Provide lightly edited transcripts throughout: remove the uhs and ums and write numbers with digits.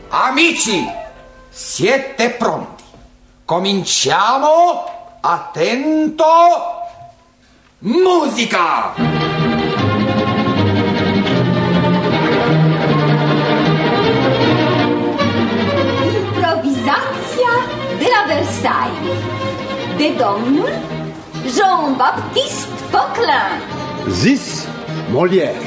Amici, siete pronti? Cominciamo. Attento. Musica! Improvizația de la Versailles, de domnul Jean-Baptiste Poquelin. Zis Molière.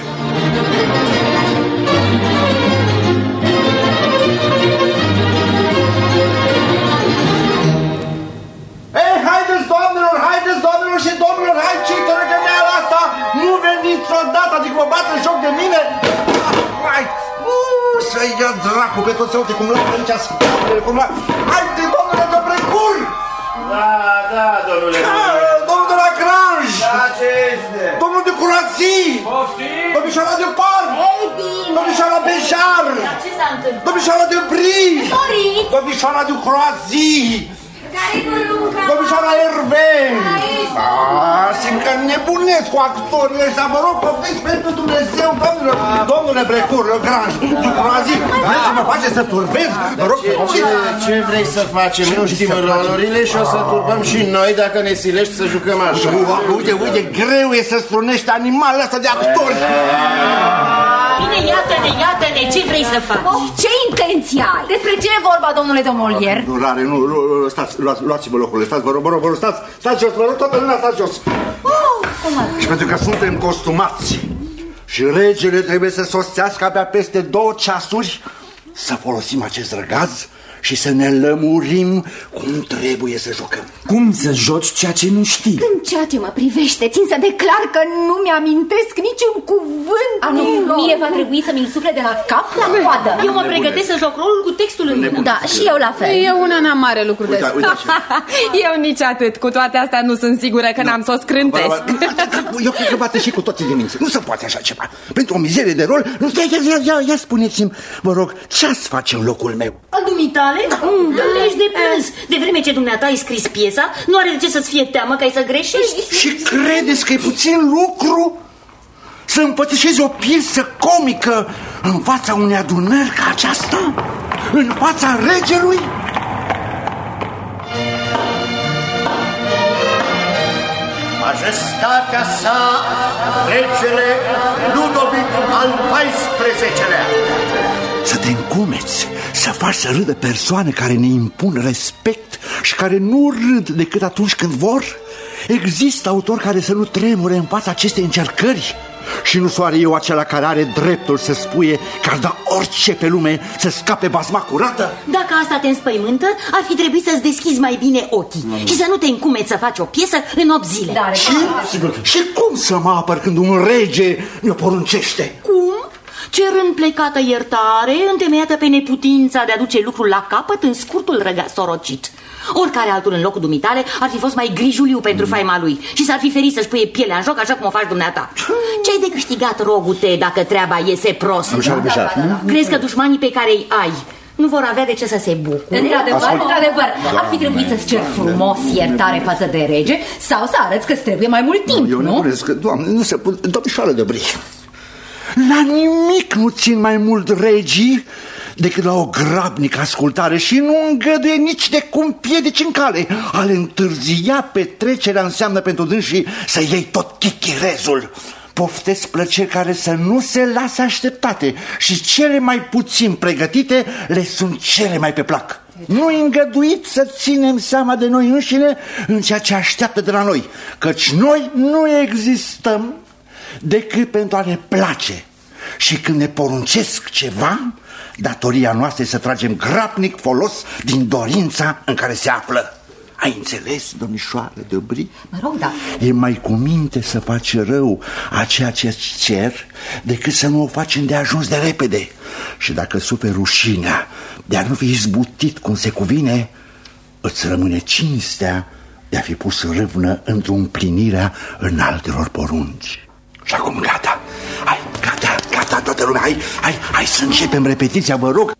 Haideți, doamnelor și domnilor, hai cei care gămeala asta, nu veniți odată, adică vă bat în joc de mine. Hai, să-i ia dracu pe toți, uite cum luau aici scaunele, cum luau. Haide, domnule de Brecur! Da, domnule. Domnul de la Granj! Da, ce este? Domnul de Curații! Poftim! Domnișoara de Par! Ei bine! Domnișoara Bejar! Dar ce s-a întâmplat? Domnișoara de Bri! Doriți! Domnișoara de Curații! Domnișoara Hervé! Simt că nebunesc cu actorii ăștia, vă rog, poftiți pentru Dumnezeu, domnule, domnule Brecur, Granj, Curații, vreți să mă faceți să turbez? Vă rog, Ce vrei să facem? Nu știm rolurile și o să turbăm și noi dacă ne silești să jucăm așa. Uite, greu e să strunești animalele astea de actori. Bine, iată-ne, ce vrei să faci? Ce intenție ai? Despre ce e vorba, domnule de Molière? Nu, stați, luați-vă locurile, stați, vă rog, stați jos, vă rog, toată lumea, stați jos. Și pentru că suntem costumați și regele trebuie să sosească abia peste 2 ceasuri, să folosim acest răgaz și să ne lămurim cum trebuie să jucăm. Cum să joci ceea ce nu știi? În ceea ce mă privește, țin să declar că nu mi-amintesc niciun cuvânt. Mie va trebui să mi-l sufle de la cap la coadă. Eu mă pregătesc să joc rolul cu textul în mână. Da, și eu la fel. Eu una n-am mare lucru de spus. Eu nici atât. Cu toate astea nu sunt sigură că n-am să o scrântesc. Eu cred că bate și cu toții de minți. Nu se poate așa ceva. Pentru o mizerie de rol, ia spuneți-mi, vă rog, ce ați face în locul meu? Al dumitale? Ești de plâns. De vreme ce dumneata ai scris piesa, nu are de ce să-ți fie teamă că ai să greșești. Și credeți că e puțin lucru să împățișezi o piesă comică în fața unei adunări ca aceasta? În fața regelui? Majestatea sa, regele Ludovic al XIV-lea. Să te încumeți, să faci să râdă persoane care ne impun respect și care nu râd decât atunci când vor? Există autori care să nu tremure în fața acestei încercări? Și nu soare eu acela care are dreptul să spuie că ar da orice pe lume să scape basma curată? Dacă asta te înspăimântă, ar fi trebuit să-ți deschizi mai bine ochii și să nu te încumeți să faci o piesă în 8 zile. Și cum să mă apăr când un rege mi-o poruncește? Cum? Cerând plecată iertare, întemeiată pe neputința de a duce lucrul la capăt în scurtul răgaz sorocit. Oricare altul în locul dumitale ar fi fost mai grijuliu pentru faima lui și s-ar fi ferit să-și puie pielea în joc așa cum o faci dumneata. Ce-ai de câștigat, rogute, dacă treaba iese prost? Crezi că dușmanii pe care îi ai nu vor avea de ce să se bucure? Într-adevăr, ar fi trebuit să-ți ceri frumos iertare față de rege sau să arăți că-ți trebuie mai mult timp, eu nu? nebunesc, doamne, nu se pune, domnișoară de Brie. La nimic nu țin mai mult regii decât la o grabnică ascultare și nu îngăduie nici de cum piedici în cale. A le întârzia petrecerea înseamnă pentru dânsii să iei tot chichirezul. Poftesc plăceri care să nu se lasă așteptate și cele mai puțin pregătite le sunt cele mai pe plac. Nu-i îngăduit să ținem seama de noi înșine în ceea ce așteaptă de la noi, căci noi nu existăm decât pentru a ne place. Și când ne poruncesc ceva, datoria noastră e să tragem grabnic folos din dorința în care se află. Ai înțeles, domnișoară de Brie? Mă rog, da. E mai cu minte să faci rău a ceea ce-ți cer decât să nu o faci îndeajuns de repede. Și dacă suferi rușinea de a nu fi izbutit cum se cuvine, îți rămâne cinstea de a fi pus râvnă într-o împlinirea înaltelor porunci. Și acum gata, gata toată lumea, hai să începem repetiția, vă rog.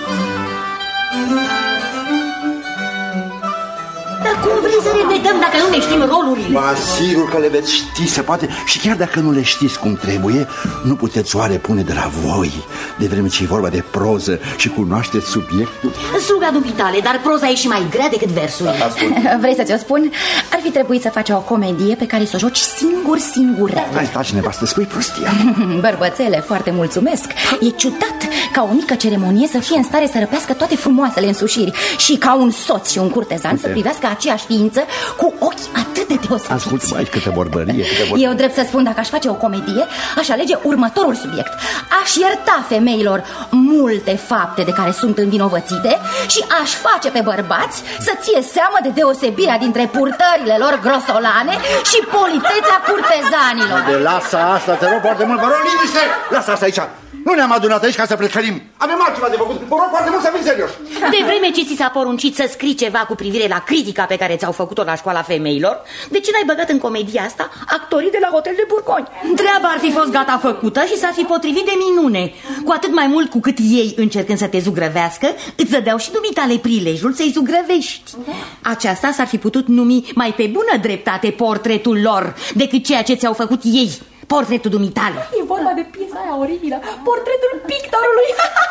Dar cum vrei să repetăm dacă nu ne știm rolurile. Mă asigur că le veți ști, se poate. Și chiar dacă nu le știți cum trebuie, nu puteți oare pune de la voi, de vreme ce e vorba de proză și cunoașteți subiectul? Sluga dumitale, dar proza e și mai grea decât versul. Vrei să ți-o spun? Ar fi trebuit să faci o comedie pe care să o joci singur. Hai, taci, nevastă, spui prostia. Bărbățele, foarte mulțumesc. E ciudat ca o mică ceremonie să fie în stare să răpească toate frumoasele însușiri și ca un soț și un curtezan să privească aceeași ființă cu ochi atât de deosebiți. Ascultă-mă aici, câtă vorbărie. Eu drept să spun, dacă aș face o comedie, aș alege următorul subiect. Aș ierta femeilor multe fapte de care sunt învinovățite și aș face pe bărbați să ție seamă de deosebirea dintre purtările lor grosolane și politețea curtezanilor. De lasă asta, te rog foarte mult, vă rog, liniște! Lasă asta aici! Nu ne-am adunat aici ca să plecărim. Avem altceva de făcut. Vă rog foarte mult să fim serioși. De vreme ce ți s-a poruncit să scrii ceva cu privire la critica pe care ți-au făcut-o la școala femeilor, de ce n-ai băgat în comedia asta actorii de la Hotel de Burgoni? Treaba ar fi fost gata făcută și s-ar fi potrivit de minune. Cu atât mai mult cu cât ei, încercând să te zugrăvească, îți dădeau și dumitale prilejul să-i zugrăvești. Aceasta s-ar fi putut numi mai pe bună dreptate portretul lor decât ceea ce ți-au făcut ei. Portretul dumitale. E vorba de piesa aia oribilă, portretul pictorului.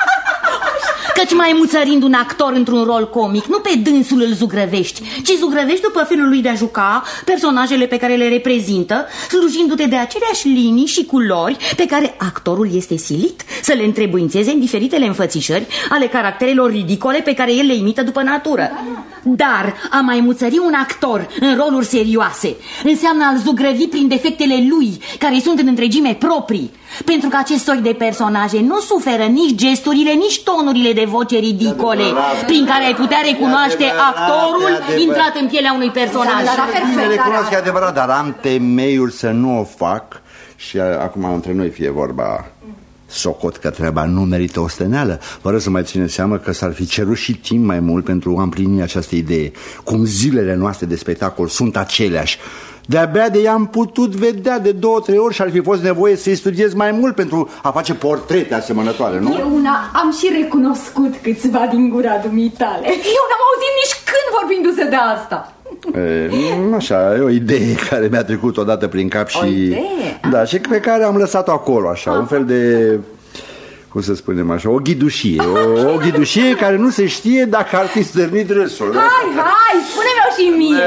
Căci mai muțărind un actor într-un rol comic, nu pe dânsul îl zugrăvești, ci zugrăvești după felul lui de a juca personajele pe care le reprezintă, slujindu-te de aceleași linii și culori pe care actorul este silit să le întrebuințeze în diferitele înfățișări ale caracterelor ridicole pe care el le imită după natură. Dar a mai muțări un actor în roluri serioase înseamnă a-l zugrăvi prin defectele lui, care sunt în întregime proprii, pentru că acest soi de personaje nu suferă nici gesturile, nici tonurile de voce ridicole prin care ai putea recunoaște actorul intrat în pielea unui personaj. Recunosc că e adevărat, dar am temeiul să nu o fac. Și acum între noi fie vorba, socot că treaba nu merită osteneală, fără să mai ține seama că s-ar fi cerut și timp mai mult pentru a împlini această idee. Cum zilele noastre de spectacol sunt aceleași, de-abia de ea am putut vedea de 2-3 ori și ar fi fost nevoie să-i studiez mai mult pentru a face portrete asemănătoare, nu? Eu am și recunoscut câțiva din gura dumitale. Eu n-am auzit nici când vorbindu-se de asta. Așa, e o idee care mi-a trecut odată prin cap și... Da, și pe care am lăsat-o acolo, așa, un fel de... Cum să spunem așa, o ghidușie. O ghidușie care nu se știe dacă ar fi stârnit râsul. Hai, spune-mi-o și mie.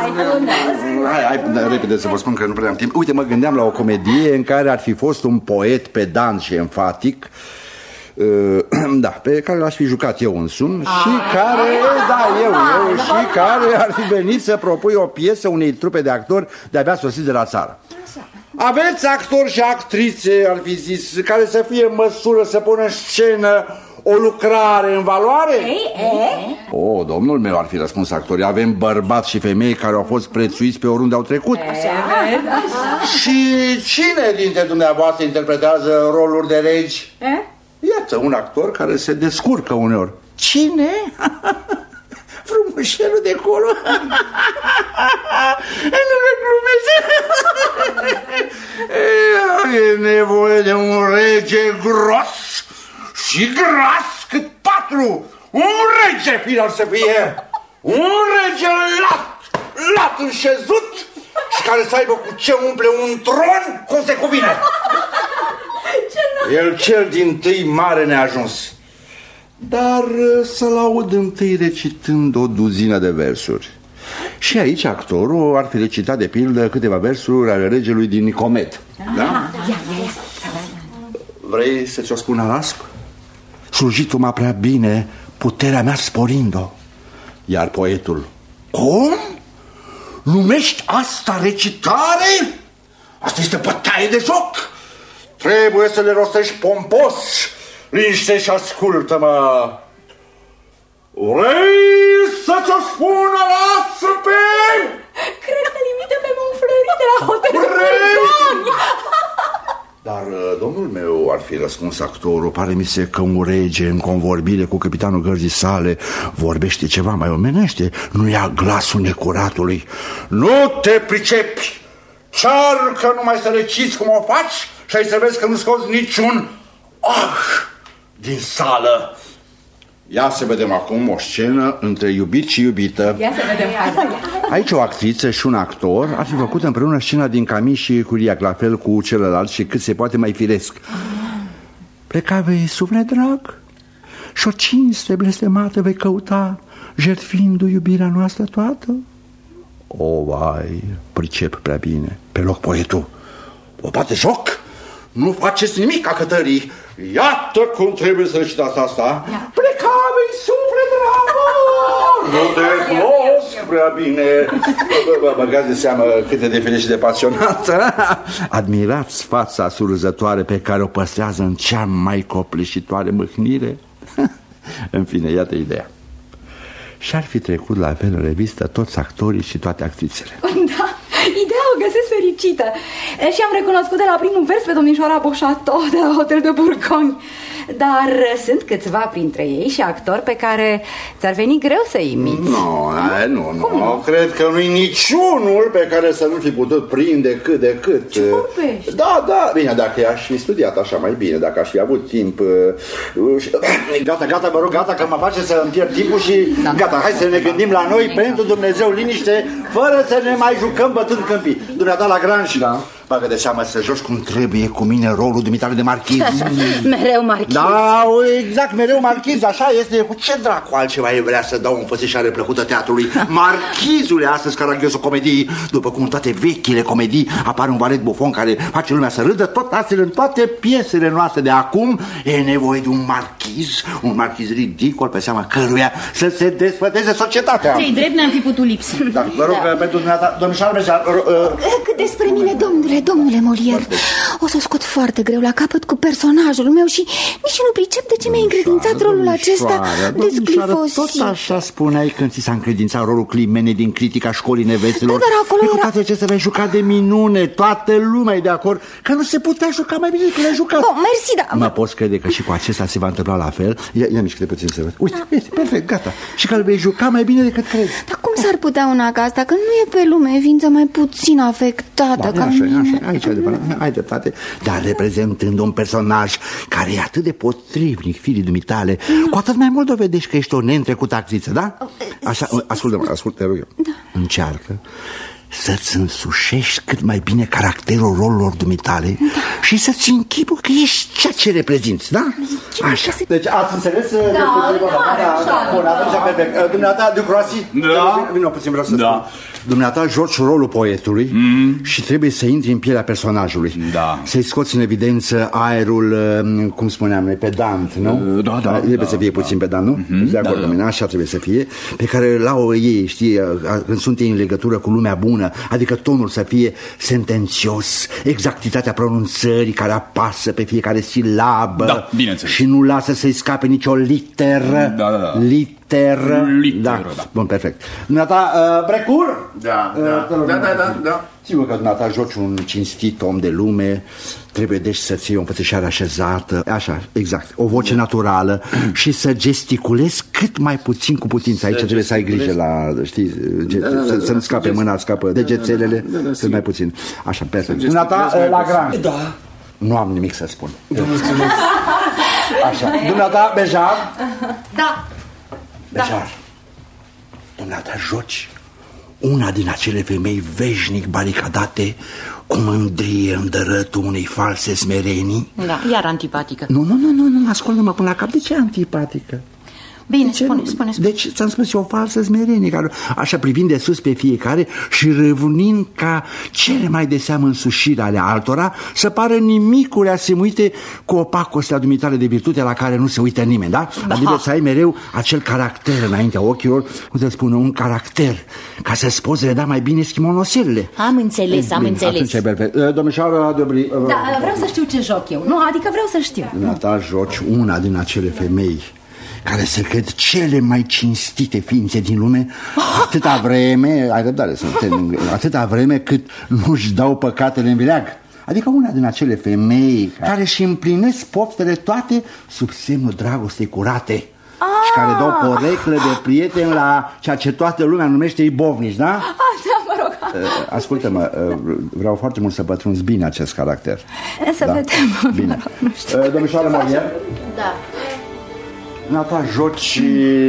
Hai, repede să vă spun că nu prea am timp. Uite, mă gândeam la o comedie în care ar fi fost un poet pedant și enfatic, da, pe care l-aș fi jucat eu însumi și care, și care ar fi venit să propui o piesă unei trupe de actori de-abia sosiți de la țară. Aveți actori și actrițe, ar fi zis, care să fie în măsură să pună în scenă o lucrare în valoare? O, domnul meu, ar fi răspuns actorii. Avem bărbați și femei care au fost prețuiți pe oriunde au trecut. Și cine dintre dumneavoastră interpretează roluri de regi? Iată, un actor care se descurcă uneori. Cine? Frumușelul de acolo. Nu le glumesc. E nevoie de un rege gros și gras cât 4. Un rege final să fie. Un rege lat înșezut și care să aibă cu ce umple un tron cum se cuvine. El cel dintâi mare neajuns. Dar să-l aud întâi recitând o duzină de versuri. Și aici actorul ar fi recitat de pildă câteva versuri ale regelui din Nicomed. Da? Vrei să ți-o spun alasc? Slujitul-mă prea bine, puterea mea sporind-o. Iar poetul: cum? Numești asta recitare? Asta este bătaie de joc. Trebuie să le rostești pompos. Liniște și ascultă-mă. Vrei să ți-o spun alasă pe... Cred că limită pe Monfleury de la Hotel Burgoni. Dar, domnul meu, ar fi răspuns actorul, pare mi se că un rege în convorbire cu capitanul gărzii sale vorbește ceva mai omenește, nu ia glasul necuratului. Nu te pricepi! Cearcă numai să reciți cum o faci și ai să vezi că nu scoți niciun din sală. Ia să vedem acum o scenă între iubit și iubită. Ia să vedem. Aici o actriță și un actor ar fi făcut împreună scena din Camille și Curiac, la fel cu celălalt și cât se poate mai firesc. Pleca vei suflet drag și o cinste blestemată vei căuta, jertfindu iubirea noastră toată. O, vai, pricep prea bine. Pe loc poetul: o bate joc, nu faceți nimic a cătării. Iată cum trebuie să recitați asta. Pleca vei suflet drag, nu te cunosc prea bine. Băgați de seamă cât de definit și de pasionată. Admirați fața surzătoare pe care o păstrează în cea mai copleșitoare mâhnire. În fine, iată ideea. Și-ar fi trecut la fel în revistă toți actorii și toate actrițele. Da, ideea o găsesc fericită. Și am recunoscut de la primul vers pe domnișoara Beauchâteau de la Hotel de Bourgogne. Dar sunt câțiva printre ei și actori pe care ți-ar veni greu să imiți. Nu, cred că nu-i niciunul pe care să nu fi putut prinde cât de cât. Ce vorbești? Da, bine, dacă i-aș fi studiat așa mai bine, dacă aș fi avut timp. Gata, vă rog, gata, că mă face să îmi pierd timpul și gata, hai să ne gândim la noi, pentru Dumnezeu, liniște, fără să ne mai jucăm bătând câmpii. Dumneata la Grange. Da. Bagă de seamă să joci cum trebuie cu mine rolul dumitale de marchiz. Mereu marchiz. Da, exact, mereu marchiz, așa este. Cu ce dracu altceva e vrea să dau o înfățișare plăcută teatrului? Marchizul e astăzi caragiosul comedii. După cum toate vechile comedii apare un valet bufon care face lumea să râdă, tot astfel în toate piesele noastre de acum e nevoie de un marchiz ridicol pe seama căruia să se desfăteze societatea. Ce-i drept, ne-am fi putut lipsi. Da, vă rog, pentru dumneata, domnișoară Bejar, cât despre mine, domnule Molière, o să scot foarte greu la capăt cu personajul meu și nici nu pricep de ce mi-ai încredințat rolul acesta de sclifosit. Tot așa spuneai când ți s-a încredințat rolul Climene din Critica școlii neveselor. Dar acolo era... Toate acestea le-ai jucat de minune, toată lumea e de acord că nu se putea juca mai bine decât le-ai jucat. Mersi, da. Mă poți crede că și cu acesta se va întâmpla la fel? Ia mișcă-te puțin să văd. Uite, perfect, gata. Și că îl vei juca mai bine decât crezi. Dar cum s-ar putea una ca asta, când nu e pe lume ființă mai puțin afectată ca mine? Aici ai dreptate, dar reprezentând un personaj care e atât de potrivnic firii dumitale, cu atât mai mult dovedești că ești o neîntrecută actriță, da? Așa, ascultă-mă, te rog eu. Încearcă să-ți însușești cât mai bine caracterul rolurilor dumitale și să-ți închipui că ești ceea ce reprezinți, da? Așa. Deci ați înțeles? Bun, atunci perfect. Dumneata, de Croații? Da. Vino puțin, vreau să spun. Dumneata joci rolul poetului și trebuie să intri în pielea personajului. Da. Să-i scoți în evidență aerul, cum spuneam noi, pedant, nu? Da. Trebuie să fie puțin pedant, nu? De acord cu mine, așa trebuie să fie. Pe care la ei, știi, când sunt ei în legătură cu lumea bună, adică tonul să fie sentențios, exactitatea pronunțării care apasă pe fiecare silabă. Da, bineînțeles. Și nu lasă să-i scape nicio literă. Da. Literă. Da. Bun, perfect. Dumneata, Brecur? Da. Sigur că dumneata joci un cinstit om de lume. Trebuie deci să ții o înfățișare așezată. Așa, exact, o voce naturală. Și să gesticulezi cât mai puțin cu putință. Aici trebuie să ai grijă la, știi, să nu scape mâna, scapă degețelele, cât mai puțin. Așa, perfect. Dumneata, la Grange. Da. Nu am nimic să spun. Așa, dumneata, Bejar? Da. Bejar, dumneata joci una din acele femei veșnic baricadate cu mândrie în dărătul unei false smerenii. Da, iar antipatică. Nu, ascultă-mă până la cap. De ce antipatică? Bine, spune. Deci ți-am spus, o falsă smerenie care, așa privind de sus pe fiecare și râvnind ca cele mai de seamă însușiri ale altora, să pară nimicuri asemuite cu opacostea dumitale de virtute la care nu se uită nimeni, da? Adică să ai mereu acel caracter înaintea ochilor, cum să spună, un caracter, ca să-ți poți reda mai bine schimonoselele. Am înțeles. Atunci e perfect. Domnișoara Dobri... Da, vreau să știu ce joc eu, nu? Adică vreau să știu. Ta joci una din acele femei care se cred cele mai cinstite ființe din lume atâta vreme, ai răbdare să atâta vreme cât nu-și dau păcatele în vileag. Adică una din acele femei care își împlinesc poftele toate sub semnul dragostei curate și care dau poreclă de prieteni la ceea ce toată lumea numește ibovnici, da? Da, mă rog. Ascultă-mă, vreau foarte mult să pătrunzi bine acest caracter. Să vedem. Bine. Domnișoară Molière? Da. Nata joci...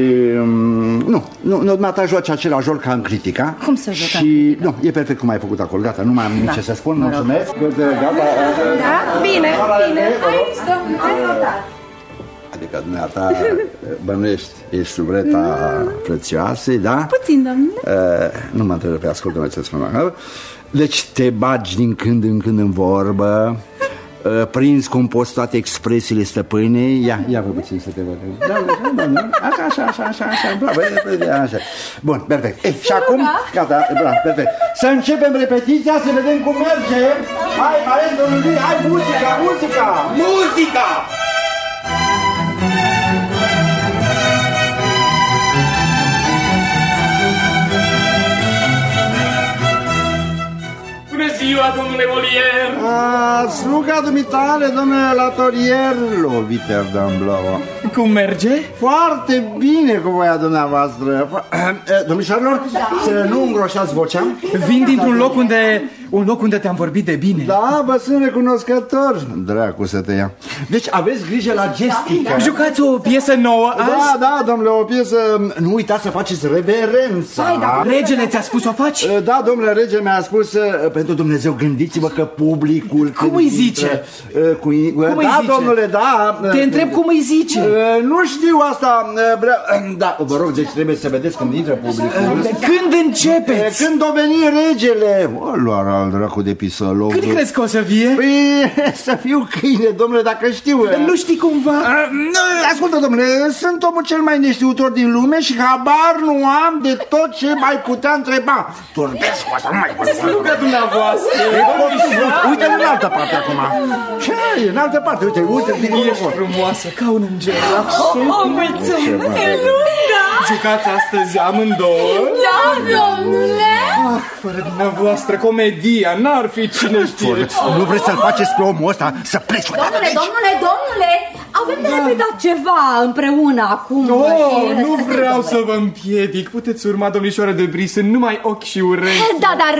Nu, Nata joci același joc ca în Critica. Cum să jucăm? Și nu, e perfect cum ai făcut acolo. Gata, nu mai am nimic ce să spun. Mulțumesc. Gata. Da? Bine. Aici, domnule, ai notat. Adică dumneata bănuiești, ești subreta prețioase, da? Puțin, domnule. Nu mă întrerupe, ascultă-mă ce spun. Deci te bagi din când în când în vorbă, prinzi cum poți toate expresiile stăpânei. Ia vă puțin să te văd. Așa, bravo, așa. Bun, perfect. Și acum, gata, bravo, perfect. Să începem repetiția, să vedem cum merge. Hai, domnule, hai, muzica! Muzica! Bună ziua, domnule Molière! Sluga dumitale, domnule Latorier, Loviter d'Ambloa. Cum merge? Foarte bine cu voia dumneavoastră. Domnișoarelor, să nu îngroșați vocea. Vin dintr-un loc unde te-am vorbit de bine. Da, vă sunt recunoscător. Dracu să te ia. Deci aveți grijă la gestică. Jucați o piesă nouă azi? Da, domnule, o piesă. Nu uitați să faceți reverența. Regele ți-a spus o faci? Da, domnule, regele mi-a spus. Pentru Dumnezeu, gândiți-vă că publicul... Cum îi zice? Da, domnule, da. Te întreb cum îi zice. Nu știu asta. Da, vă rog, deci trebuie să vedeți când intră publicul. Când începeți? Când o veni regele. O, luar al dracu de pisălog. Când crezi că o să vie? Păi, să fiu câine, domnule, dacă știu. Nu știi cumva? Ascultă, domnule, sunt omul cel mai neștiutor din lume și habar nu am de tot ce mai putea întreba. Vorbesc cu asta, nu mai vorbesc. Sluga dumneavoastră. Uite în altă parte acum. Ce e? În altă parte, uite. Ești frumoasă ca un înger. Mulțumesc! Jucați astăzi amândouă? Da, domnule! Fără dumneavoastră, comedia, n-ar fi cine știe. Nu vreți să-l faceți pe omul ăsta să pleci odată de aici? Domnule, avem de repetat ceva împreună acum. Nu vreau să vă împiedic. Puteți urma, domnișoară de Brie, sunt numai ochi și urechi. Da, dar...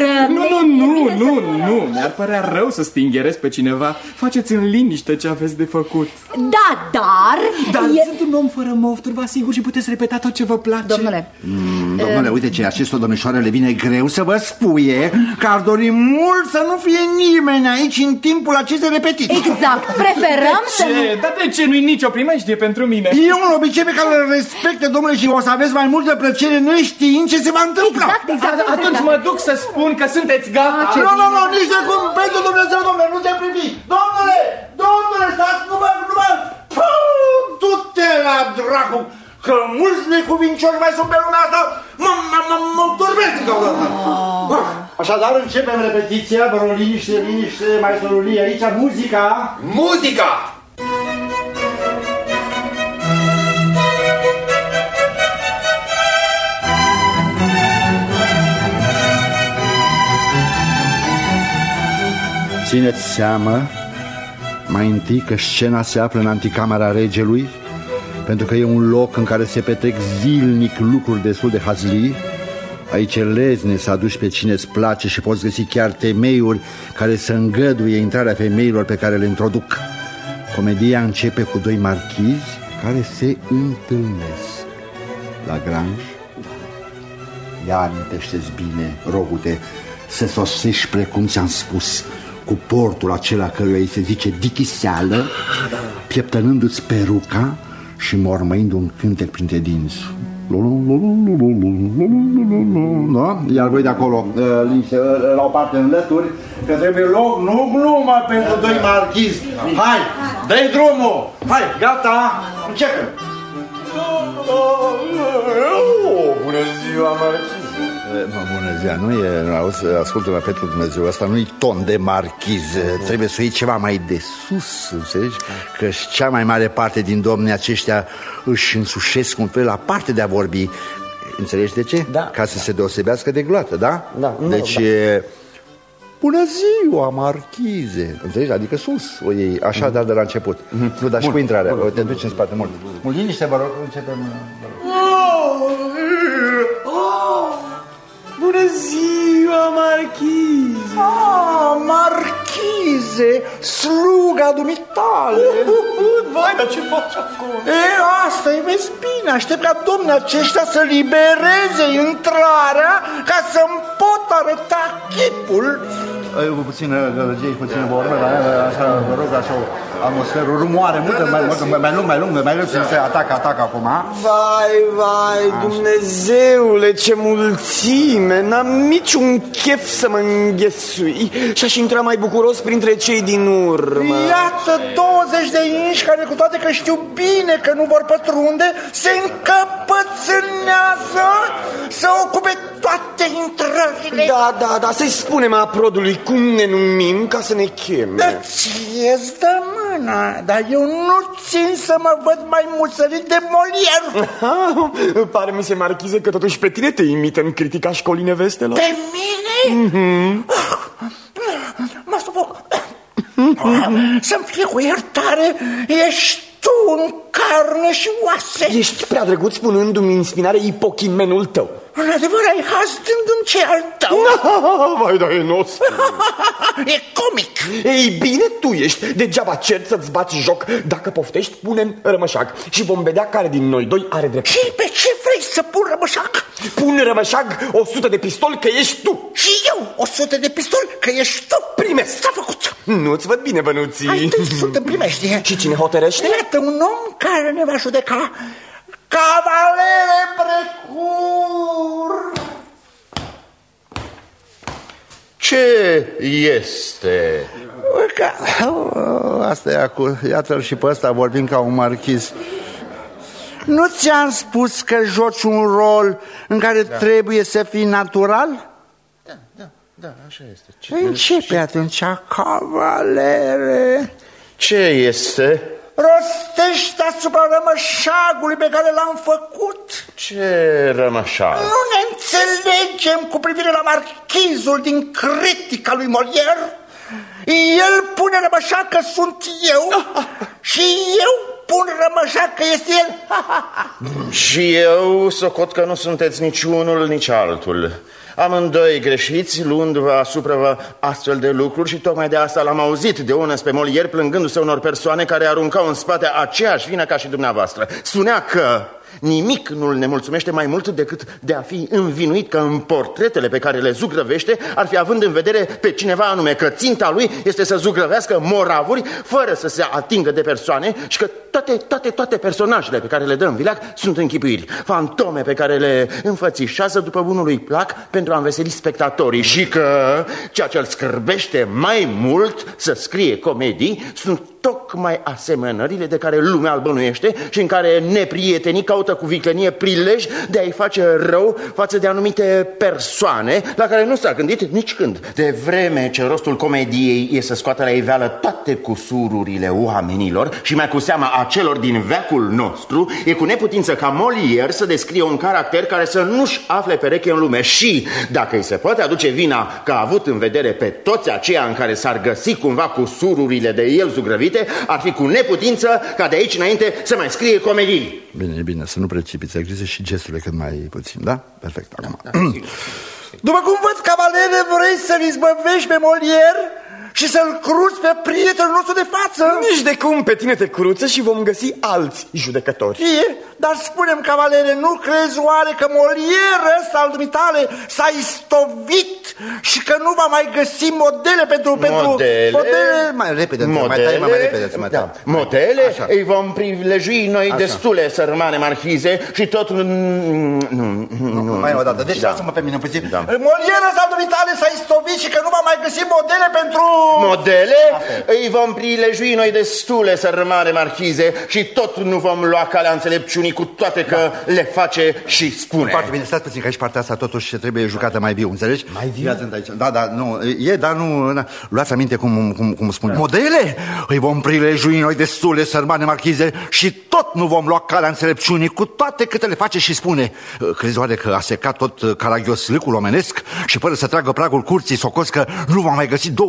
Nu, mi-ar părea rău să stingheresc pe cineva. Faceți în liniște ce aveți de făcut. Da, dar sunt un om fără mofturi, vă asigur, și puteți repeta tot ce vă place. Domnule, uite ce, acestor domnișoare le vine greu să vă spuie că ar dori mult să nu fie nimeni aici în timpul acestei repetiții. Exact, preferăm să nu... Dar de ce? Nu-i nicio primejdie pentru mine. E un obicei pe care îl respecte, domnule, și o să aveți mai multă plăcere neștiind ce se va întâmpla. Exact. Atunci mă duc să spun că sunteți gata. Nu, nici de cum, pentru Dumnezeu, domnule, nu te privi. Domnule, stați, nu mă, du-te la dracu, că mulți necuvincioși mai sunt pe lumea asta, mă turbesc deodată. Așadar, începem repetiția, vă rog, liniște, maestrul Lee, aici, muzica! Țineți seamă mai întâi că scena se află în anticamera regelui, pentru că e un loc în care se petrec zilnic lucruri destul de hazlii. Aici e lezne să aduci pe cine îți place și poți găsi chiar temeiuri care să îngăduie intrarea femeilor pe care le introduc. Comedia începe cu doi marchizi care se întâlnesc la Grange. Ia amintește-ți bine, rogute, să sosești precum ți-am spus, cu portul acela căruia îi se zice dichiseală, pieptănându-ți peruca și mormăind un cântec printre dinți. Da? Iar voi de acolo, liniște, la o parte în lături, că trebuie loc, nu glumă pentru doi marchizi. Hai, dă-i drumul! Hai, gata, începem! Bună ziua, marchizi! Bună ziua, nu e, ascultă-mă, pentru Dumnezeu, asta nu-i ton de marchiz, trebuie să o iei ceva mai de sus, înțelegi? Că cea mai mare parte din domnii aceștia își însușesc un fel aparte de a vorbi. Înțelegi de ce? Da. Ca să se deosebească de gloată, da? Da. Deci, bună ziua, marchize, înțelegi? Adică sus o iei, așa, dar de la început. Nu, dar și cu intrarea, te duci în spate mult. Mult liniște, vă rog, începem. Bună ziua, marchiz! Marchiz! Marchize, sluga dumitale. Vai, dar ce faci acum? Asta e, vezi bine, aștept ca domnii aceștia să libereze intrarea ca să-mi pot arăta chipul. Puțină gălăgie, puțină vorbă, așa, vă rog, așa o atmosferă, rumoare multă, mai lung, se atacă acum. Vai, Dumnezeule, ce mulțime! N-am niciun chef să mă înghesui și aș intra mai bucuros printre cei din urmă. Iată 20 de inși care, cu toate că știu bine că nu vor pătrunde, se încăpățânează să ocupe toate intrările. Da, să-i spunem aprodului cum ne numim ca să ne cheme. Ție-ți dă mâna, dar eu nu țin să mă văd mai musărit de Molière. Pare-mi, Marchize, că totuși pe tine te imită în critica școlii nevestelor. Pe mine? Mă sufoc. Să-mi fie cu iertare, ești tu în carne și oase. Ești prea drăguț spunându-mi în spinare ipochimenul tău. În adevăr, ai haz dându-mi ce al tău. Vai, da, e nostru. E comic. Ei bine, tu ești. Degeaba cer să-ți bați joc. Dacă poftești, pune-mi rămășag și vom vedea care din noi doi are dreptate. Și pe ce vrei să pun rămășag? Pune rămășag 100 de pistoli că ești tu. Și eu 100 de pistoli că ești tu. Primesc. S-a făcut. Nu-ți văd bine, bănuții. Ai 300 îmi primești. Și cine hotărăște? Iată un om care ne va judeca. Cavalere Precur. Ce este? Asta e acum. Iată-l și pe ăsta, vorbim ca un marchiz. Nu ți-am spus că joci un rol în care trebuie să fii natural? Da, așa este. Începe atunci, cavalere. Ce este? Rostește asupra rămășagului pe care l-am făcut. Ce rămășag? Nu ne înțelegem cu privire la marchizul din critica lui Molière? El pune rămășag că sunt eu și eu pun rămășag că este el. Și eu socot că nu sunteți nici unul, nici altul. Amândoi greșiți, luând-vă asupra vă astfel de lucruri și tocmai de asta l-am auzit de unăs pe Molière plângându-se unor persoane care aruncau în spate aceeași vină ca și dumneavoastră. Spunea că nimic nu-l nemulțumește mai mult decât de a fi învinuit că în portretele pe care le zugrăvește ar fi având în vedere pe cineva anume, că ținta lui este să zugrăvească moravuri fără să se atingă de persoane și că toate personajele pe care le dă în vileag sunt închipuiri, fantome pe care le înfățișează după bunului plac pentru a înveseli spectatorii și că ceea ce îl scârbește mai mult să scrie comedii sunt tocmai asemănările de care lumea îl bănuiește și în care neprietenii caută cu viclenie prilej de a-i face rău față de anumite persoane la care nu s-a gândit nici când. De vreme ce rostul comediei e să scoată la iveală toate cusururile oamenilor și mai cu seama a celor din veacul nostru, e cu neputință ca Molière să descrie un caracter care să nu-și afle pereche în lume și, dacă îi se poate aduce vina că a avut în vedere pe toți aceia în care s-ar găsi cumva cusururile de el zugrăvite, ar fi cu neputință ca de aici înainte să mai scrie comedii. Bine, să nu precipiți, ai grijă și gesturile cât mai puțin, da? Perfect, acum. După cum văd, cavalere, vrei să-l izbăvești pe Molière și să-l cruți pe prietenul nostru de față? Nici de cum, pe tine te cruță și vom găsi alți judecători. Dar spune-mi, cavalere, nu crezi oare că Molière ăsta al dumitale s-a istovit și că nu va mai găsi modele pentru... Modele? Mai repede, Modele? Îi vom privilejui noi destule, sărmane marchize, și tot... Mai o dată, deci lasă-mă pe mine puțin. Molière ăsta al dumitale s-a istovit și că nu va mai găsi modele pentru... Modele? Îi vom privilejui noi destule, sărmane marchize, și tot nu vom lua calea înțelepciunii, cu toate că le face și spune. Foarte bine, stați puțin, că și partea asta totuși trebuie jucată mai viu, înțelegi? Mai viu? Da, nu, dar nu, luați aminte cum spune. Modele? Îi vom prilejui noi destule, sărmane marchize, și tot nu vom lua calea înțelepciunii, cu toate câte le face și spune. Crezi oare că a secat tot caragios lâcul omenesc și fără să tragă pragul curții socos că nu va mai găsi 20 de feluri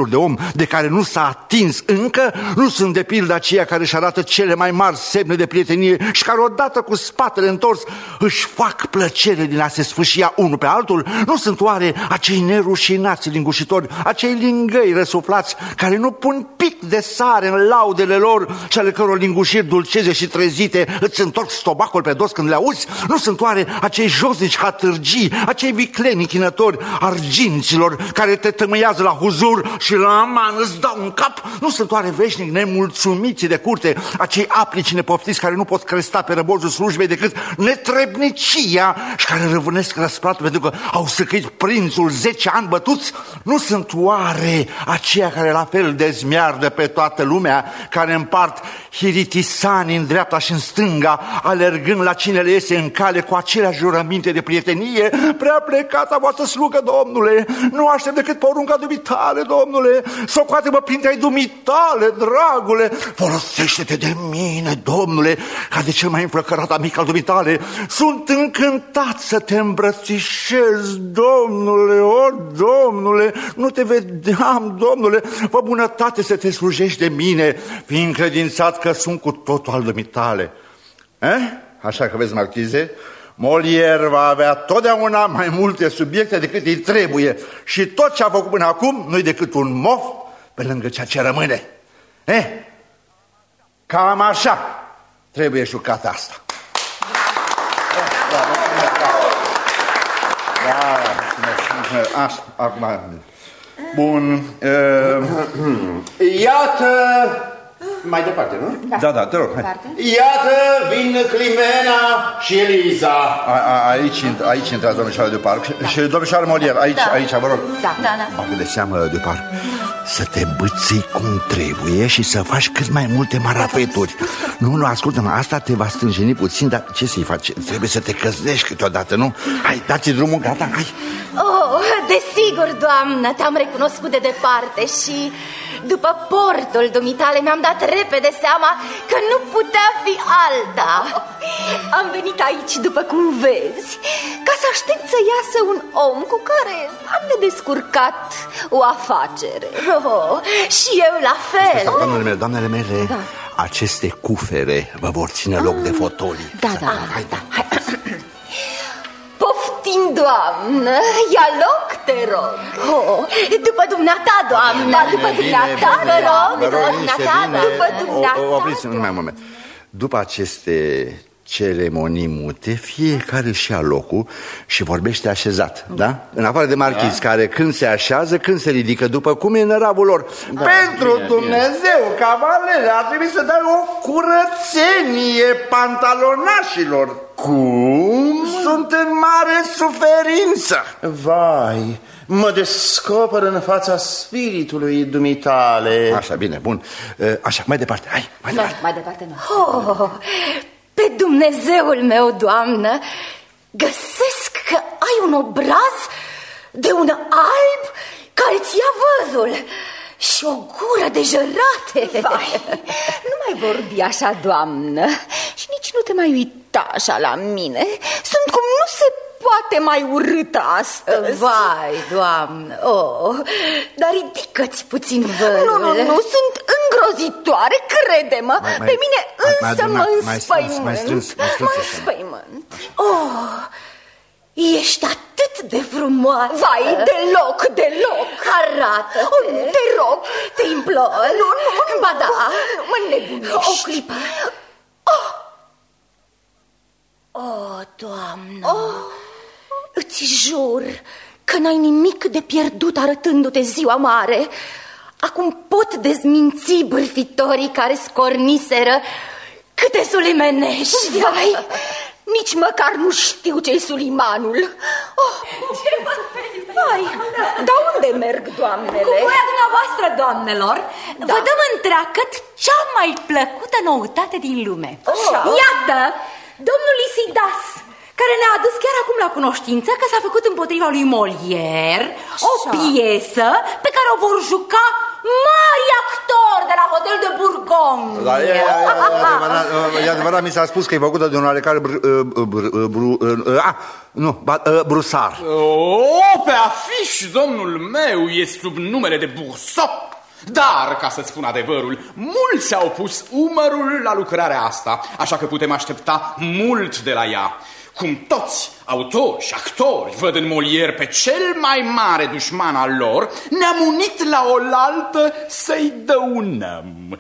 feluri de om de care nu s-a atins încă nu sunt de pildă aceia care își arată cele mai mari semne de prietenie și care odată cu spatele întors își fac plăcere din a se sfâșia unul pe altul? Nu sunt oare acei nerușinați lingușitori, acei lingăi răsuflați care nu pun pic de sare în laudele lor și ale căror lingușiri dulceze și trezite îți întorc stomacul pe dos când le auzi? Nu sunt oare acei josnici hatârgii, acei vicleni închinători arginților care te tămâiază la huzur și la aman îți dau un cap? Nu sunt oare veșnic nemulțumiții de curte, acei aplici nepoftiți care nu pot cresta pe răbozul slujbei decât netrebnicia și care răvânesc răsplatul pentru că au săcăit prințul 10 ani bătuți? Nu sunt oare aceia care la fel dezmiardă pe toată lumea, care împart hiritisani în dreapta și în stânga, alergând la cine le iese în cale cu aceleași jurăminte de prietenie? Prea plecata voastră slugă, Domnule, nu aștept decât porunca dumitale, Domnule, socoate-mă printre ai dumitale, dragule, folosește-te de mine, Domnule, ca de cel mai înflăcărat amic al dumitale. Sunt încântat să te îmbrățișez, Domnule, o, Domnule, nu te vedeam, Domnule, fă bunătate să te slujești de mine, fiind credințat că sunt cu totul al dumitale. Așa că vezi, marchize, Molière va avea totdeauna mai multe subiecte decât îi trebuie și tot ce a făcut până acum nu-i decât un mof pe lângă ceea ce rămâne. Cam așa trebuie jucată asta. Așa, acum. Bun. Iată... Mai departe, nu? Da, te rog. Iată, vin Climena și Eliza. Aici intră domnișoara de parc. Și domnișoara Molière, aici, vă rog. Da. Bagă de seamă de parc. Să te bății cum trebuie și să faci cât mai multe marafeturi. Nu, ascultă-mă, asta te va stânjeni puțin, dar ce să-i faci? Trebuie să te căznești câteodată, nu? Hai, dați drumul, gata, hai. Oh, desigur, doamnă, te-am recunoscut de departe și după portul dumitale mi-am dat repede seama că nu putea fi alta. Am venit aici, după cum vezi, ca să aștept să iasă un om cu care am de descurcat o afacere. Și eu la fel. Doamnele mele, da. Aceste cufere vă vor ține loc de fotolii. Da. Hai. Poftim, doamnă, ia loc, te rog. După dumneata, doamnă. După dumneata, te rog. După dumneata. Opriți un moment. După aceste ceremonii mute, fiecare și ia locul și vorbește așezat, da? În afară de marchizi, care când se așează, când se ridică, după cum e în năravul lor. Pentru Dumnezeu, cavalere, ar trebui să dai o curățenie pantalonașilor. Cum? Sunt în mare suferință. Vai, mă descoperă în fața spiritului dumitale. Așa, bine, bun. Așa, mai departe, hai, mai departe nu. Pe Dumnezeul meu, doamnă, găsesc că ai un obraz de un alb care ți ia văzul și o gură de jărate. Vai, nu mai vorbi așa, doamnă, și nici nu te mai uita așa la mine. Sunt cum nu se poate mai urâtă astăzi. Vai, doamnă, dar ridică-ți puțin vălul. Nu, sunt îngrozitoare, crede-mă. Pe mine însă mă înspăimânt. Mai strâns. Ești atât de frumoasă. Vai, deloc. Arată. Te rog. Te implor. Nu. Ba da. Mă nebunești. O clipă. Doamnă, îți jur că n-ai nimic de pierdut arătându-te ziua mare. Acum pot dezminți bârfitorii care scorniseră câte sulimenești. Vai, nici măcar nu știu ce-i sulimanul. Vai, dar unde merg, doamnele? Cu voia dumneavoastră, doamnelor, vă dăm întreagăt cea mai plăcută noutate din lume. Iată, domnul Lisidas, care ne-a adus chiar acum la cunoștință că s-a făcut împotriva lui Molière o piesă pe care o vor juca mari actori de la Hotel de Bourgogne. Burgong. Da, e adevărat, mi s-a spus că e făcută de un oarecare brusar. Pe afiș, domnul meu, e sub numele de Bursop. Dar, ca să-ți spun adevărul, mulți au pus umărul la lucrarea asta, așa că putem aștepta mult de la ea. Cum toți autori și actori văd în Molière pe cel mai mare dușman al lor, ne-am unit la oaltă să-i dăunăm.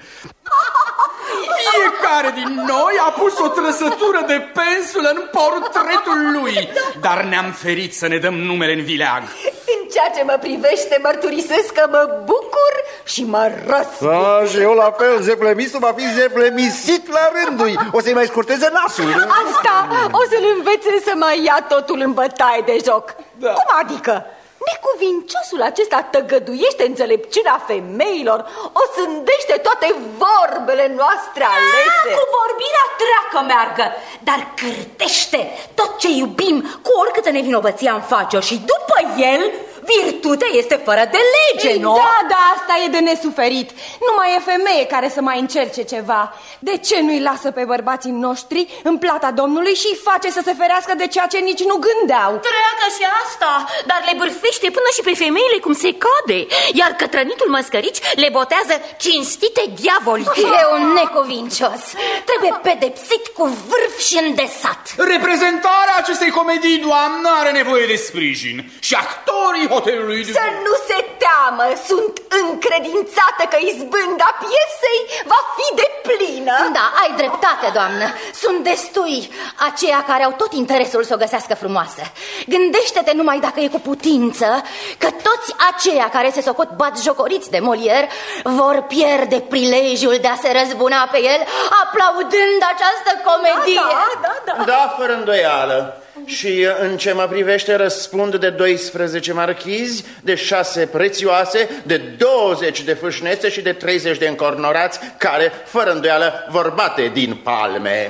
Fiecare din noi a pus o trăsătură de pensulă în portretul lui, dar ne-am ferit să ne dăm numele în vileag. În ceea ce mă privește, mărturisesc că mă bucur și mă răscut. Și eu la fel, zeplemisul va fi zeplemisit la rândul. O să-i mai scurteze nasul. Asta o să-l învețe să mai ia totul în bătaie de joc. Da. Cum adică? Necuvinciosul acesta tăgăduiește înțelepciunea femeilor, o sândește toate vorbele noastre alese. Cu vorbirea treacă meargă, dar cârtește tot ce iubim cu oricâtă nevinovăție am face-o și după el virtutea este fără de lege, nu? Da, da, asta e de nesuferit. Nu mai e femeie care să mai încerce ceva. De ce nu-i lasă pe bărbații noștri în plata Domnului și îi face să se ferească de ceea ce nici nu gândeau? Treacă și asta, dar le bârfește până și pe femeile cum se cade. Iar cătrănitul măscărici le botează cinstite diavolice. E un necuvincios. Trebuie pedepsit cu vârf și îndesat. Reprezentarea acestei comedii, doamnă, are nevoie de sprijin. Și actorii hotelului... Să nu se teamă, sunt încredințată că izbânda piesei va fi deplină. Da, ai dreptate, doamnă. Sunt destui aceia care au tot interesul să o găsească frumoasă. Gândește-te numai dacă e cu putință că toți aceia care se socot batjocoriți de Molière vor pierde prilejul de a se răzbuna pe el aplaudând această comedie. Da, fără îndoială. Și în ce mă privește răspund de 12 marchizi, de 6 prețioase, de 20 de fâșnețe și de 30 de încornorați care, fără îndoială, vor bate din palme.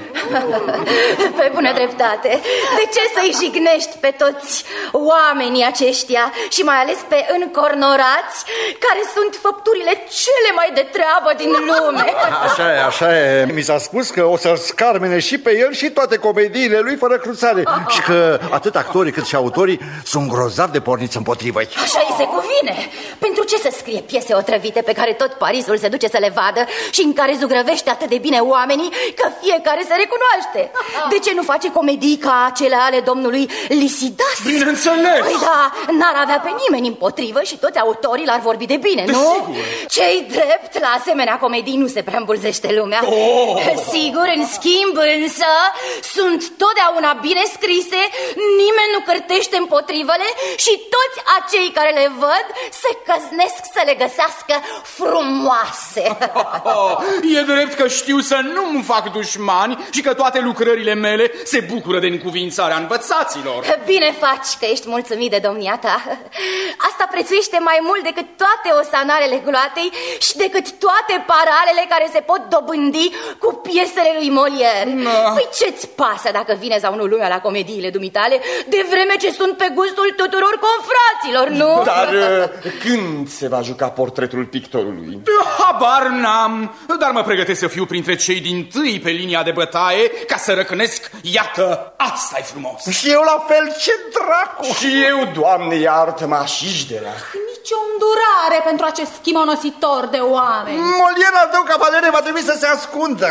Pe bună dreptate. De ce să-i jignești pe toți oamenii aceștia și mai ales pe încornorați, care sunt făpturile cele mai de treabă din lume? Așa e. Mi s-a spus că o să-l scarmene și pe el și toate comediile lui fără cruțare. Și că atât actorii cât și autorii sunt grozavi de porniți împotrivă. Așa îi se cuvine. Pentru ce să scrie piese otrăvite pe care tot Parisul se duce să le vadă și în care zugrăvește atât de bine oamenii că fiecare se recunoaște? De ce nu face comedii ca cele ale domnului Lisidas? Bineînțeles! Păi da, n-ar avea pe nimeni împotrivă și toți autorii l-ar vorbi de bine, nu? Desigur. Ce-i drept, la asemenea comedii nu se prea îmbulzește lumea. Sigur, în schimb însă sunt totdeauna bine scrise, nimeni nu cârtește împotrivele și toți acei care le văd se căznesc să le găsească frumoase. E drept că știu să nu-mi fac dușmani și că toate lucrările mele se bucură de încuvințarea învățaților. Bine faci că ești mulțumit de domnia ta. Asta prețuiește mai mult decât toate osanarele gloatei și decât toate paralele care se pot dobândi cu piesele lui Molière. Păi ce-ți pasă dacă vine sau nu lumea la comediile dumitale, de vreme ce sunt pe gustul tuturor confraților, nu? Dar când se va juca portretul pictorului? Habar n-am, dar mă pregătesc să fiu printre cei dintâi pe linia de bătaie ca să răcnesc, iată, asta-i frumos. Și eu la fel, ce dracu! Și eu, Doamne, iartă-mă, așiși de la... Nici o îndurare pentru acest schimonositor de oameni. Molière al tău, cavalere, va trebui să se ascundă.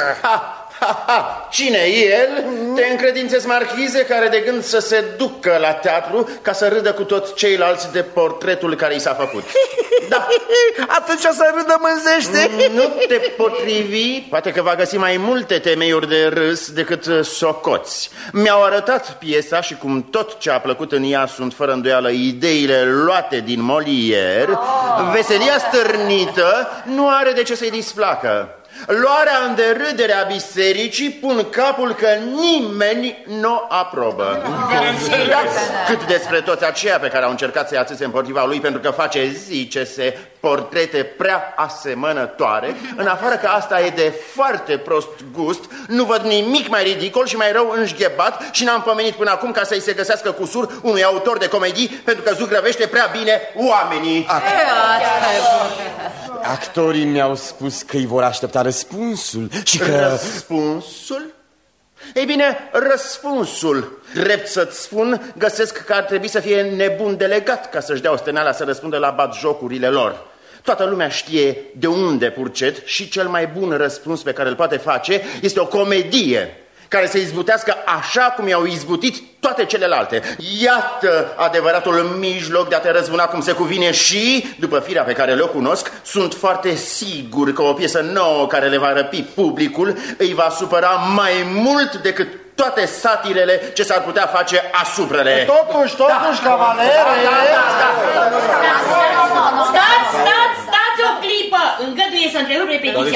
Cine el? Te încredințezi, marchize, care de gând să se ducă la teatru ca să râdă cu toți ceilalți de portretul care i s-a făcut. Da. Atunci o să râdă mânzește. Nu te potrivi. Poate că va găsi mai multe temeiuri de râs decât socoți. Mi-au arătat piesa și cum tot ce a plăcut în ea sunt fără îndoială ideile luate din Molière, veselia stârnită nu are de ce să-i displacă. Luarea în derâdere a bisericii pun capul că nimeni nu aprobă. Cât despre toți aceia pe care au încercat să-i atâțe împotriva lui pentru că face, zicese, portrete prea asemănătoare, în afară că asta e de foarte prost gust, nu văd nimic mai ridicol și mai rău înșghebat și n-am pomenit până acum ca să-i se găsească cusur unui autor de comedii pentru că zugrăvește prea bine oamenii. Actorii mi-au spus că îi vor aștepta răspunsul și că... Răspunsul? Ei bine, răspunsul, drept să-ți spun, găsesc că ar trebui să fie nebun delegat ca să-și dea osteneala să răspundă la batjocurile lor. Toată lumea știe de unde purcet și cel mai bun răspuns pe care îl poate face este o comedie care să izbutească așa cum i-au izbutit toate celelalte. Iată adevăratul mijloc de a te răzbuna cum se cuvine și, după firea pe care le-o cunosc, sunt foarte sigur că o piesă nouă care le va răpi publicul îi va supăra mai mult decât toate satirele ce s-ar putea face asupra le. Totuși, cavalere... Stați o clipă! Îngăduie să întrerup repetiția.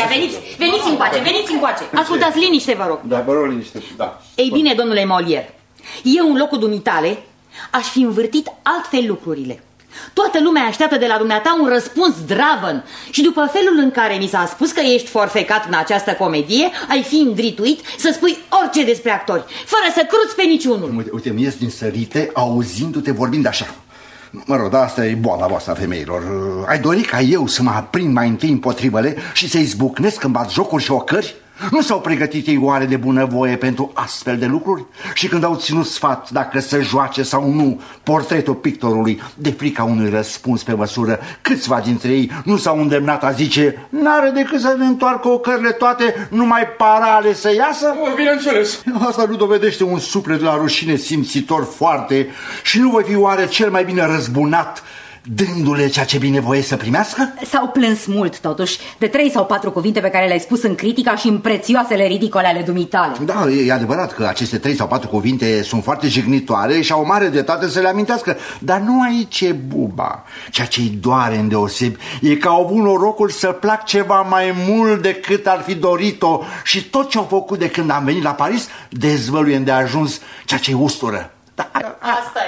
Veniți încoace. Ascultați, liniște, vă rog. Da, vă rog, liniște, da. Ei bine, domnule Molière, eu în locul dumitale aș fi învârtit altfel lucrurile. Toată lumea așteaptă de la dumneata un răspuns zdravăn și după felul în care mi s-a spus că ești forfecat în această comedie, ai fi îndrituit să spui orice despre actori, fără să cruți pe niciunul. Uite, mi ies din sărite auzindu-te vorbind așa. Mă rog, dar asta e boala voastră, femeilor. Ai dori ca eu să mă aprind mai întâi împotrivele și să-i zbucnesc în batjocuri și ocări? Nu s-au pregătit ei oare de bunăvoie pentru astfel de lucruri? Și când au ținut sfat dacă să joace sau nu portretul pictorului de frica unui răspuns pe măsură, câțiva dintre ei nu s-au îndemnat a zice: n-are decât să ne întoarcă ocările toate, numai parale să iasă? Bineînțeles. Asta nu dovedește un suflet la rușine simțitor foarte? Și nu voi fi oare cel mai bine răzbunat dându-le ceea ce binevoie să primească? S-au plâns mult, totuși, de 3 sau 4 cuvinte pe care le-ai spus în critica și în prețioasele ridicole ale dumitale. Da, e adevărat că aceste 3 sau 4 cuvinte sunt foarte jignitoare și au mare dreptate să le amintească. Dar nu aici e buba. Ceea ce-i doare îndeosebi e că au avut norocul să plac ceva mai mult decât ar fi dorit-o și tot ce au făcut de când am venit la Paris dezvăluie îndeajuns ceea ce-i ustură. Da, asta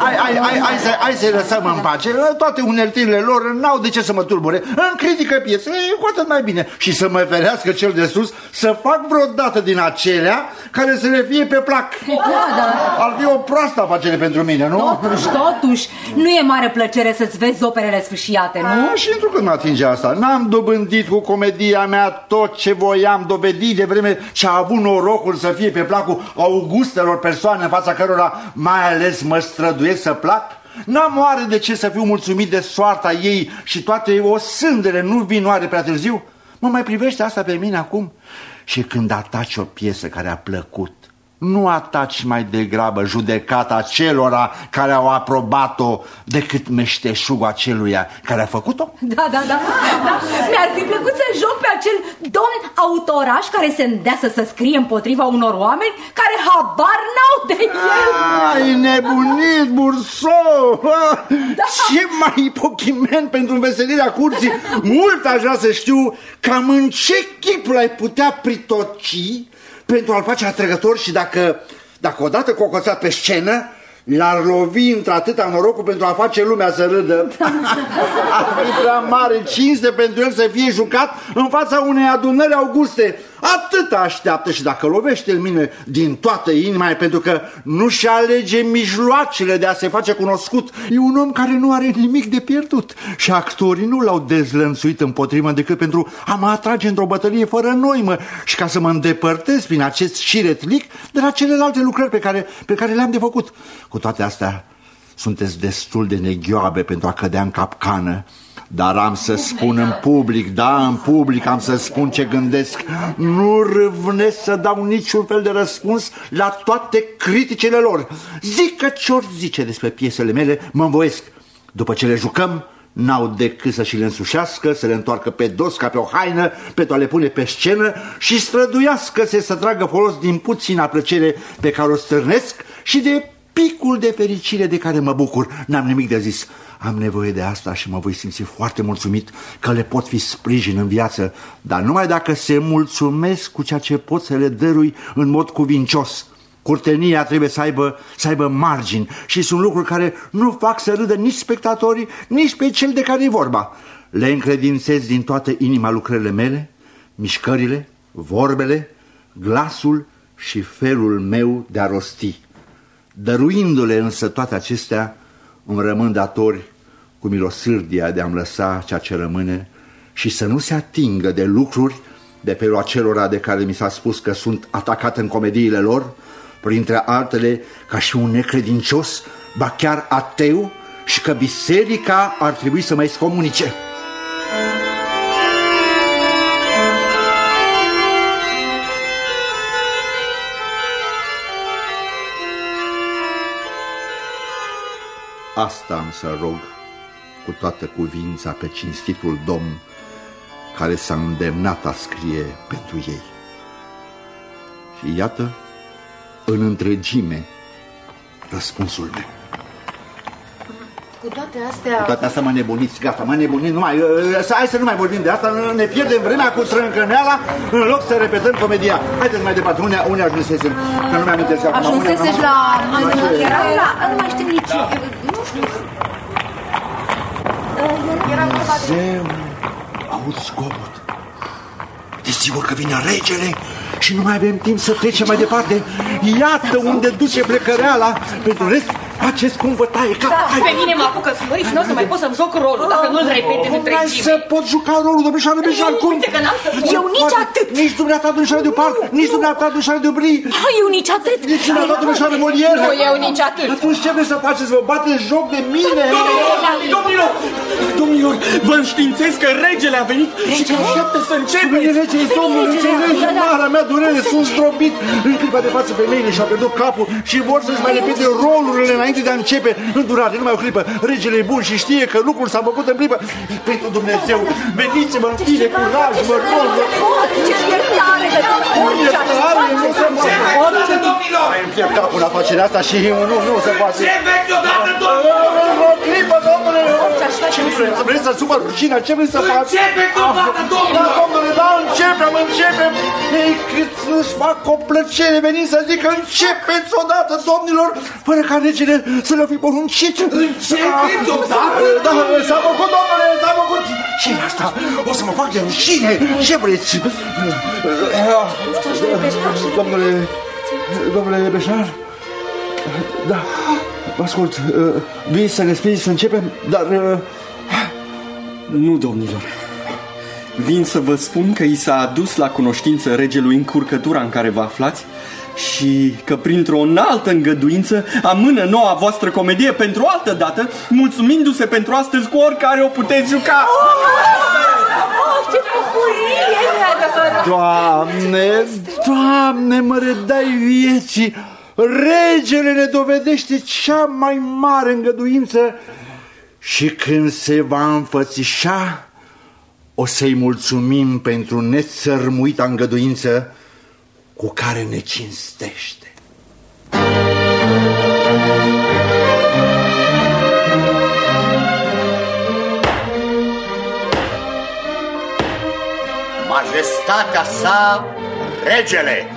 e. Hai să-i lăsăm în pace. Toate uneltirile lor n-au de ce să mă tulbure. În critică piesele e cu atât mai bine. Și să mă ferească cel de sus să fac vreodată din acelea care să le fie pe plac. Da. Ar fi o proastă afacere pentru mine, nu? Totuși, nu e mare plăcere să-ți vezi operele sfâșiate, nu? Și întrucât mă atinge asta, n-am dobândit cu comedia mea tot ce voiam dobândi de vreme ce a avut norocul să fie pe placul augustelor persoane în fața cărora mai ales mă străduiesc să plac? N-am oare de ce să fiu mulțumit de soarta ei și toate osândele nu vin oare prea târziu? Mă mai privește asta pe mine acum? Și când ataci o piesă care a plăcut, nu ataci mai degrabă judecata celora care au aprobat-o decât meșteșugul aceluia care a făcut-o? Da. Mi-ar fi plăcut să joc pe acel domn autoraș care se îndeasă să scrie împotriva unor oameni care habar n-au de el. Ai nebunit, Burso! Da. Ce mai ipochiment pentru înveselirea curții. Mult aș vrea să știu cam în ce chip l-ai putea pritoci pentru a-l face atrăgător și dacă odată cocoțat pe scenă, l-ar lovi într-atâta norocul pentru a face lumea să râdă. Ar fi prea mare cinste pentru el să fie jucat în fața unei adunări auguste. Atât așteaptă și dacă lovește în mine din toată inima, pentru că nu-și alege mijloacele de a se face cunoscut. E un om care nu are nimic de pierdut și actorii nu l-au dezlănțuit împotrivă decât pentru a mă atrage într-o bătălie fără noimă și ca să mă îndepărtez prin acest șiretlic de la celelalte lucrări pe care le-am de făcut. Cu toate astea, sunteți destul de neghioabe pentru a cădea în capcană. Dar am să spun în public, în public am să spun ce gândesc. Nu râvnesc să dau niciun fel de răspuns la toate criticile lor. Zic că ce-or zice despre piesele mele, mă învoiesc. După ce le jucăm, n-au decât să și le însușească, să le întoarcă pe dos ca pe o haină, pentru a le pune pe scenă și străduiască-se să tragă folos din puțina plăcere pe care o stârnesc și de picul de fericire de care mă bucur. N-am nimic de zis. Am nevoie de asta și mă voi simți foarte mulțumit că le pot fi sprijin în viață, dar numai dacă se mulțumesc cu ceea ce pot să le dărui în mod cuvincios. Curtenia trebuie să aibă margini și sunt lucruri care nu fac să râdă nici spectatorii, nici pe cel de care e vorba. Le încredințez din toată inima lucrările mele, mișcările, vorbele, glasul și felul meu de a rosti. Dăruindu-le însă toate acestea, îmi rămân datori cu milosârdia de a-mi lăsa ceea ce rămâne și să nu se atingă de lucruri de felul acelora de care mi s-a spus că sunt atacat în comediile lor, printre altele ca și un necredincios, ba chiar ateu, și că biserica ar trebui să mă excomunice. Asta am să rog cu toată cuvința pe cinstitul Domn care s-a îndemnat a scrie pentru ei. Și iată, în întregime, răspunsul meu. Cu toate astea mă nebuniți, gata, mă nebuniți, hai să nu mai vorbim de asta, ne pierdem vremea cu trâncăneala în loc să repetăm comedia. Haideți mai departe, unde ajunsesem? Că nu mi-am amintesc acum. Ajunseseși la... Nu mai știu nici... Nu știu... Zeu, aud zgomot. Desigur că vine regele și nu mai avem timp să trecem mai departe. Iată unde duce plecăreala. Pentru rest, faceți cum vă taie cap. Pe mine mă apucă fiori și nu o să mai pot să-mi joc rolul dacă nu-l repete în întregime. Hai să pot juca rolul, domnișoară Bejar, cum? Eu nici atât. Nici dumneata, domnișoară de Parc, nici dumneata, domnișoară de Brie. Eu nici atât. Nici dumneata, domnișoară Molière. Nu, eu nici atât. Atunci ce vreți să faceți? Vă bateți joc de mine? Domnilor, vă înștiințez că regele a venit și că așteaptă să începe. Regele, domnule, marea mea durere, sunt zdrobit. În clipa de față femeile și-au pierdut capul și vor să-și mai repete rolurile înainte de a începe. Îndurare, numai o clipă. Regele e bun și știe că lucrul s-a făcut în clipă. Pentru Dumnezeu, veniți-mă în fine, curaj, mă rog. Nu se poate. Îmi pierd capul în afacerea asta și nu se poate. Începeți odată, domnilor! O clipă, domnule! Ce vreți să supăr rușina? Ce vreți să faci? Începeți odată, domnilor! Da, domnule, da, începem! Ei, cât nu-și fac o plăcere venind să zic că începeți odată, domnilor, fără ca regele să le-o fi poruncit. Începeți odată? Da, s-a făcut, domnule, s-a făcut. Ce-i asta? O să mă fac de rușine. Ce vreți? Domnule Bejar? Da, vă ascult. Vii să ne spui să începem, dar... Nu, domnilor. Vin să vă spun că i s-a adus la cunoștință regelui încurcătura în care vă aflați și că printr-o înaltă îngăduință amână noua voastră comedie pentru o altă dată, mulțumindu-se pentru astăzi cu oricare o puteți juca. Ce bucurie! Doamne, mă redai vieții! Regele ne dovedește cea mai mare îngăduință și când se va înfățișa, o să-i mulțumim pentru nețărmuita îngăduință cu care ne cinstește. Majestatea sa, regele!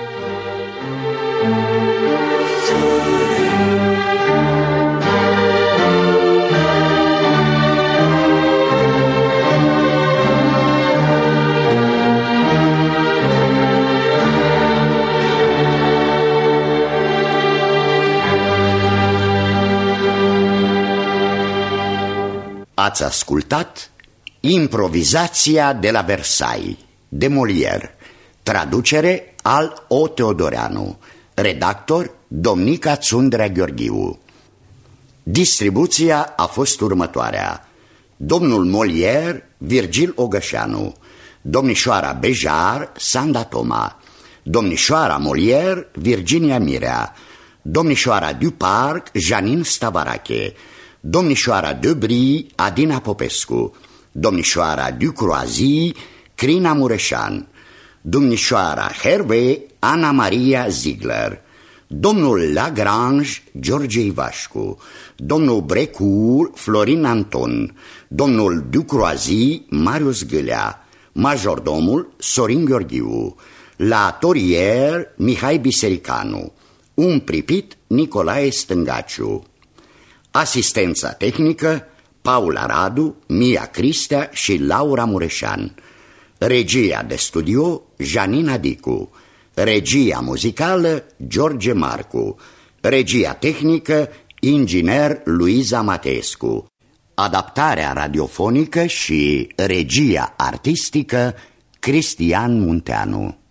Ați ascultat Improvizația de la Versailles de Molière, traducere al O. Teodoreanu, redactor Domnica Țundrea Gheorghiu. Distribuția a fost următoarea: domnul Molière, Virgil Ogășanu; domnișoara Bejar, Sanda Toma; domnișoara Molière, Virginia Mirea; domnișoara Duparc, Janine Stavarache; domnișoara de Brie, Adina Popescu; domnișoara Ducroazy, Crina Mureșan; domnișoara Hervé, Ana Maria Ziegler; domnul Lagrange, George Ivașcu; domnul Brecourt, Florin Anton; domnul Ducroazy, Marius Gâlea; majordomul, Sorin Gheorghiu; la torier, Mihai Bisericanu; un pripit, Nicolae Stângaciu; asistența tehnică, Paula Radu, Mia Cristea și Laura Mureșan; regia de studio, Janina Dicu; regia muzicală, George Marcu; regia tehnică, inginer Luiza Mateescu; adaptarea radiofonică și regia artistică Cristian Munteanu.